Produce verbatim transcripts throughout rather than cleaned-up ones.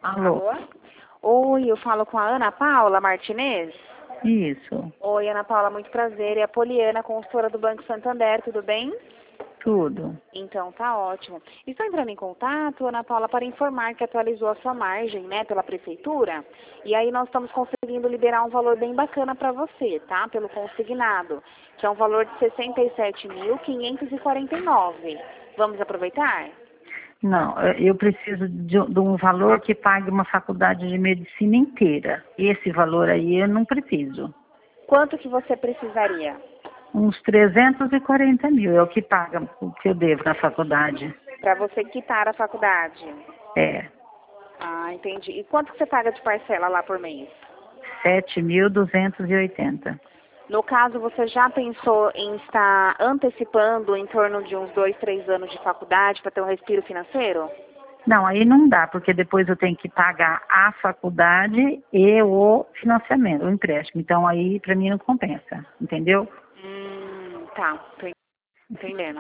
Alô? Alô? Oi, eu falo com a Ana Paula Martinez. Isso, Oi, Ana Paula, muito prazer. É a Poliana, consultora do Banco Santander, tudo bem? tudo. Então, tá ótimo. Estou entrando em contato, Ana Paula, para informar que atualizou a sua margem, né, pela prefeitura. E aí nós estamos conseguindo liberar um valor bem bacana para você, tá? Pelo consignado, que é um valor de sessenta e sete mil, quinhentos e quarenta e nove. Vamos aproveitar? Não, eu eu preciso de, de um valor que pague uma faculdade de medicina inteira. Esse valor aí eu não preciso. Quanto que você precisaria? Uns trezentos e quarenta mil é o que paga, o que eu devo na faculdade. Para você quitar a faculdade. É, Ah, entendi. E quanto que você paga de parcela lá por mês? sete mil duzentos e oitenta. No caso, você já pensou em estar antecipando em torno de uns dois, três anos de faculdade para ter um respiro financeiro? Não, aí não dá, porque depois eu tenho que pagar a faculdade e o financiamento, o empréstimo. Então aí para mim não compensa, entendeu? Hum, tá, tô entendendo.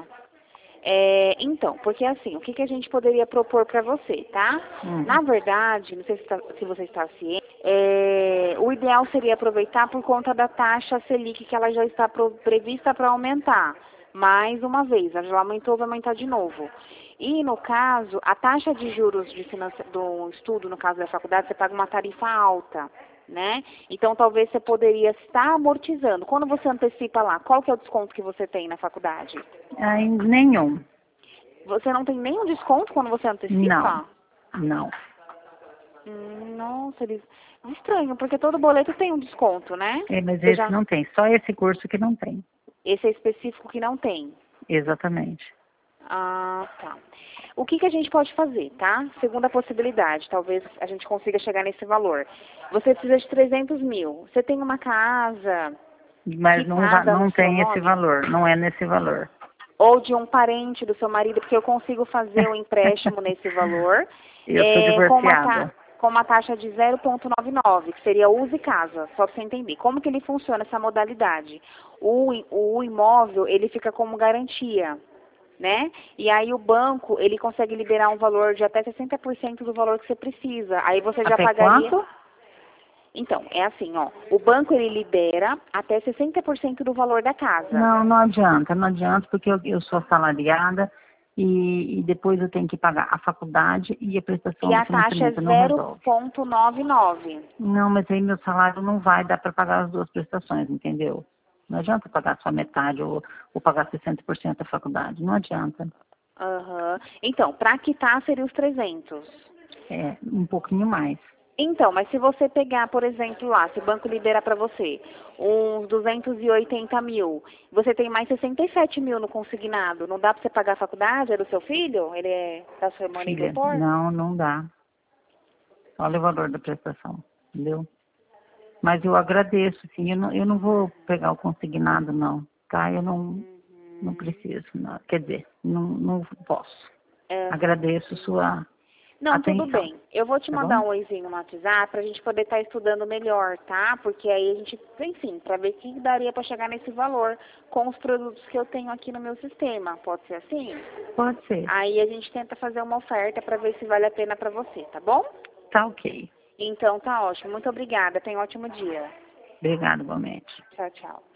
É, então, porque assim, o que, que a gente poderia propor para você, tá? Hum. Na verdade, não sei se, tá- se você está ciente, é, o ideal seria aproveitar por conta da taxa Selic que ela já está pro- prevista para aumentar. Mais uma vez, ela já aumentou, vai aumentar de novo. E no caso, a taxa de juros de financi- do estudo, no caso da faculdade, você paga uma tarifa alta, né? Então talvez você poderia estar amortizando. Quando você antecipa lá, qual que é o desconto que você tem na faculdade? Aí, nenhum. Você não tem nenhum desconto quando você Não, antecipa? não. Hum, nossa, eles... estranho, porque todo boleto tem um desconto, né? É, mas Você esse já... não tem, só esse curso que não tem. Esse é específico que não tem. Exatamente. Ah, tá. O que, que a gente pode fazer, tá? Segunda possibilidade, talvez a gente consiga chegar nesse valor. Você precisa de trezentos mil. Você tem uma casa Mas não, va- quitada no não seu tem esse nome? valor, não é nesse valor. Ou de um parente do seu marido, porque eu consigo fazer o empréstimo nesse valor Eu sou é, com, uma ta- divorciada. com uma taxa de zero vírgula noventa e nove, que seria use casa, só para você entender. Como que ele funciona, essa modalidade? O, i- o imóvel, ele fica como garantia, né? E aí o banco, ele consegue liberar um valor de até sessenta por cento do valor que você precisa. Aí você já Até pagaria... quanto? Então, é assim, ó. O banco, ele libera até sessenta por cento do valor da casa. Não, não adianta, não adianta, porque eu, eu sou assalariada e, e depois eu tenho que pagar a faculdade e a E prestação do a taxa é financiamento não zero resolve. vírgula noventa e nove. Não, mas aí meu salário não vai dar para pagar as duas prestações, entendeu? Não adianta pagar só metade ou, ou pagar sessenta por cento da faculdade, não adianta. Aham. Então, para quitar seria os trezentos. É, um pouquinho mais. Então, mas se você pegar, por exemplo, lá, se o banco libera para você uns duzentos e oitenta mil, você tem mais sessenta e sete mil no consignado, não dá para você pagar a faculdade? É do seu filho? Ele é da sua irmã e Filha, doutor? não, não dá. Olha o valor da prestação, entendeu? Mas eu agradeço, sim, eu não, eu não vou pegar o consignado, não, tá? Eu não, não Uhum. preciso, não. Quer dizer, não, não posso. Aham. Agradeço sua Não, tudo atenção, bem. Eu vou te tá mandar bom? um oizinho no WhatsApp pra gente poder estar estudando melhor, tá? Porque aí a gente, enfim, pra ver que daria pra chegar nesse valor com os produtos que eu tenho aqui no meu sistema. Pode ser assim? Pode ser. Aí a gente tenta fazer uma oferta pra ver se vale a pena pra você, tá bom? Tá ok. Então tá ótimo. Muito obrigada. Tenha um ótimo dia. Obrigada, igualmente. Tchau, tchau.